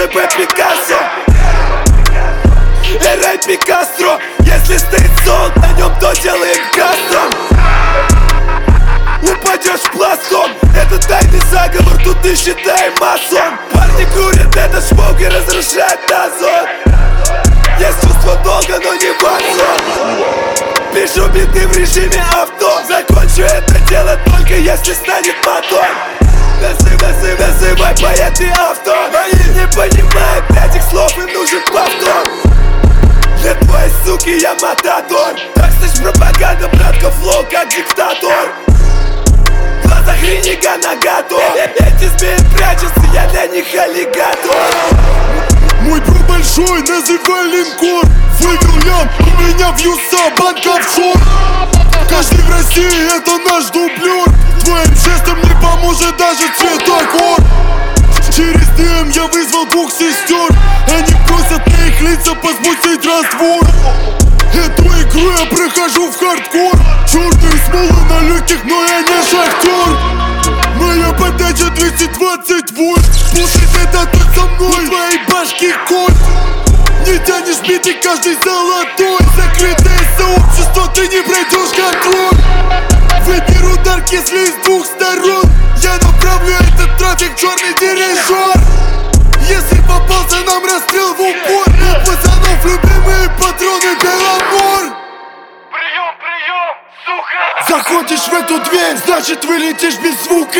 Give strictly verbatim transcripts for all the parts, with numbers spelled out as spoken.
ПП Пикассо. Эрай Пикастро. Если стоит сон, на нем то делаем кастом. Упадешь пластом, это тайный заговор, тут не считай масон. Парни курят этот шмок и разрушают озон. Есть чувство долга, но не ванзон. Пишу биты в режиме авто. Закончу это дело только если станет мотор. Называй, называй, называй поэт и автор. Они не понимают этих слов, им нужен повтор. Для твоей суки я матадор. Так слышь пропаганда, братка, флоу как диктатор. В глазах ренега наготов. Эти змеи прячутся, я для них аллигатор. Мой бро большой, называй линкор. Выиграл я, у меня вьюса, банка офшор. Каждый в России это наш дублер. Твоим жестом не поможет даже цветокор. Через ди эм я вызвал двух сестер. Они просят на их лица посбусить раствор. Эту игру я прохожу в хардкор. Черные смолы на легких, но я не шахтер. Моя подача двести двадцать вольт. Слушай, это тут со мной, в твоей башке кот. Не тянешь биты, каждый золотой. Закрытое сообщество, ты не пройдешь контроль. Выберу удар, если с двух сторон. Я направлю этот трафик, черный дирижер. Если попался, нам расстрел в упор. У пацанов любимые патроны Беломор. Прием, прием, сука! Заходишь в эту дверь, значит вылетишь без звука.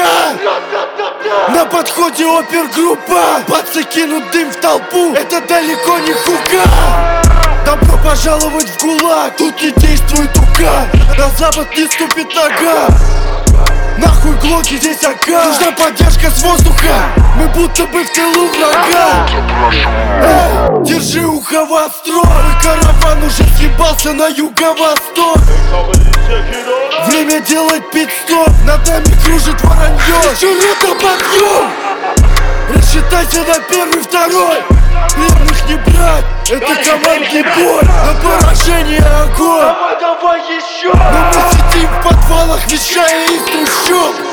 На подходе опергруппа. Пацы кинут дым в толпу, это далеко не хука. Добро пожаловать в ГУЛАГ, тут не действует УК. На запад не ступит нога. Нахуй глоки, здесь АК. Нужна поддержка с воздуха. Мы будто бы в тылу врага. Эй, держи ухо востро. Мой караван уже съебался на юго-восток. Время делать пит-стоп. Над нами кружит воронье. Чурута подъем. Рассчитайся на первый, второй. Пленных не брать, это командный бой. На поражение огонь. Давай, давай еще! Но мы сидим в подвалах, вещая из трущоб.